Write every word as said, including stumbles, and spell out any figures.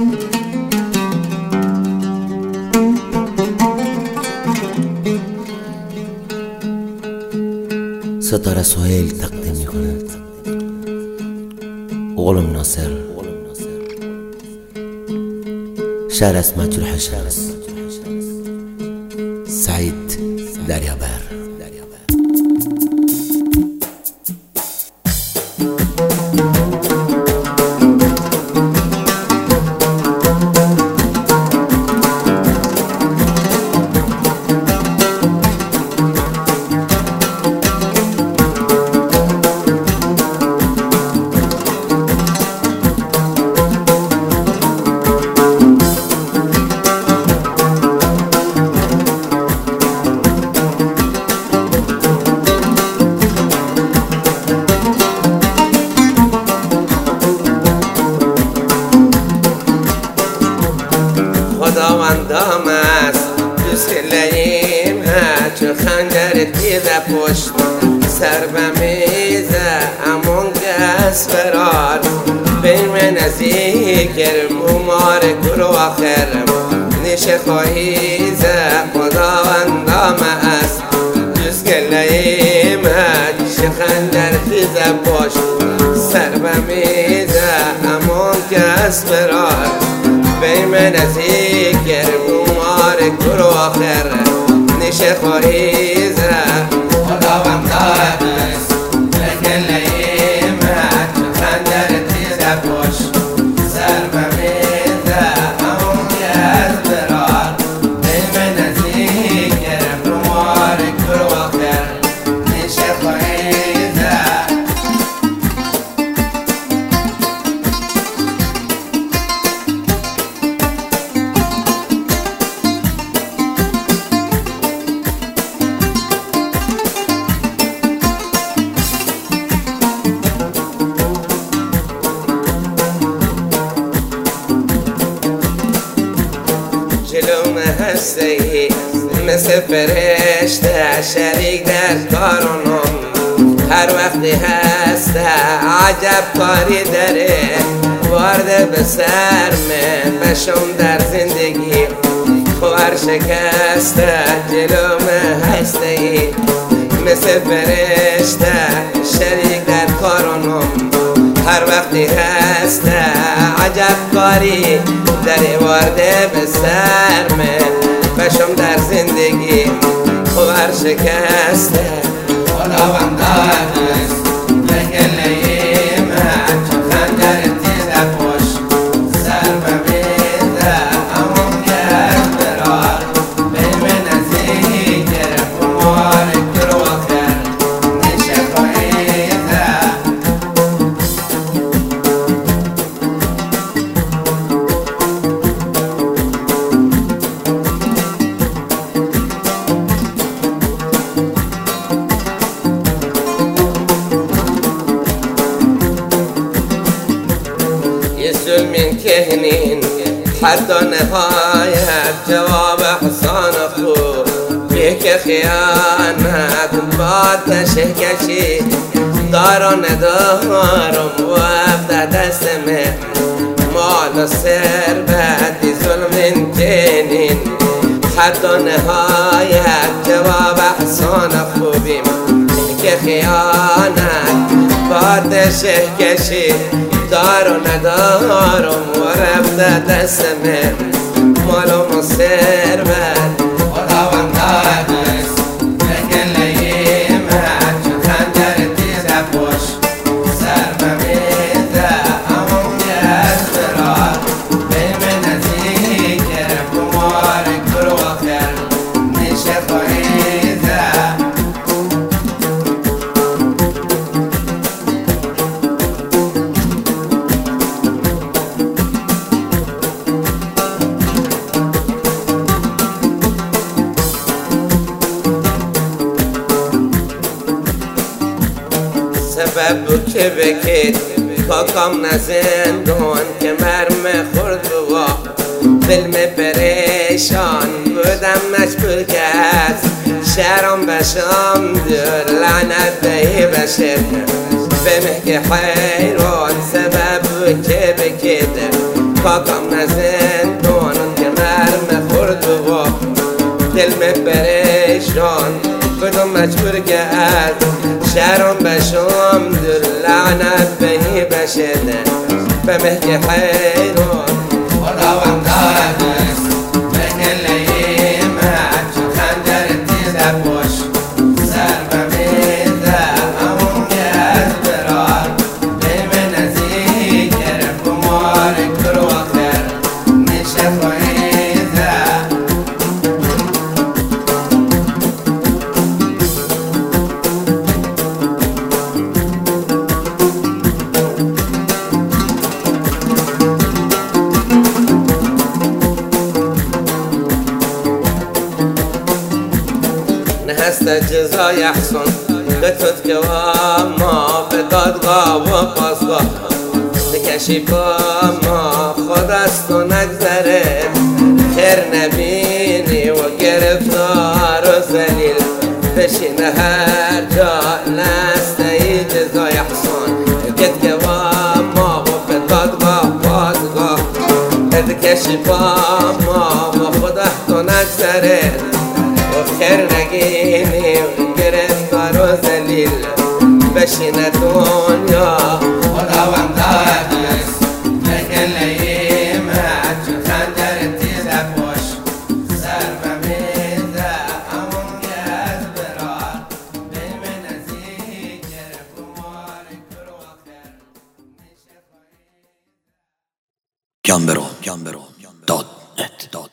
ستاره سهیل تقدیم می‌کند. اوغلم ناصر، شعر از مجروح شمس، سعید دریابر. خداوندم است دوست کلیم چو خنجر تیز پشت سر به میزه امون گس فرار بیم نزیکر بومار کل و آخر نیش خواهیزه خداوندم است دوست کلیم چو خنجر تیز پشت سر به میزه امون گس فرار بیم نزیکر بومار کل و آخر نیش خواهیزه خداوندم است بکلیم چو خنجر تیز پشت سر به میزه امون گس فرار بیم نزیکر بومار کل و آخر نیش خواهیزه جلوم هستی مثل فرشته شریک در کارونم هر وقتی هسته عجب کاری داره وارده به سر من بشم در زندگی خوار شکسته جلوم هستی مثل فرشته شریک در کارونم هر وقتی هسته عجب کاری داری وارده به سر من بشم در زندگی خوار شکسته خداوندم است بکلیم چو خنجر تیز پشت سر به میزه امون گس فرار بیم نزیکر بومار کل و آخر نیش خواهیزه من کهنین حتی نهایت جواب حسان خوب به که خیانت با تشه کشی دار و ندارم و افته دست من مال و ثروت ظلم کهنین حتی نهایت جواب حسان خوبیم که خیانت با تشه کشی دار و ندارم و رفته دست من مالم و ثروت خداوندم است بکلیم چو خنجر تیز پشت سر به میزه امون گس فرار بیم نزیکر بومار کل و آخر نیش خواهیزه سبب بود که بکید کاکام نزندون که مرم خورد بوا دلم پریشان بودم مجبور کرد شهرم بشم دور لعنت دهی بشر به مهک حیران سبب بود که بکید کاکام نزندان که مرم خورد و دل می پریشان بدم مجبور که از شهرم بشم در لعنت بهی بشنه به مهک حیران خداوند دارست به کلیمت چو خنجر تیز پوش سر به میزه همون که از برار بیم نزیک گرفت و مار کرو آخر میشه فایزه هست جزای احسن بتود که ما به دادگاه و پاسگاه نکشی با ما خود از تو نگذره خیر نبینی و گرفتار و زلیل بشین هر جا نسته جزای احسن بتود که ما به دادگاه و پاسگاه نکشی با ما و خود از تو نگذره خیر نگینی و گرفتار و زلیل بشین دنیا خداوند دارست به کلیمت چو خنجر تیز پوش سر به میزه همون که از برار بیم نزیک گرفت و مار کرو آخر میشه گمبرو گمبرو داد نت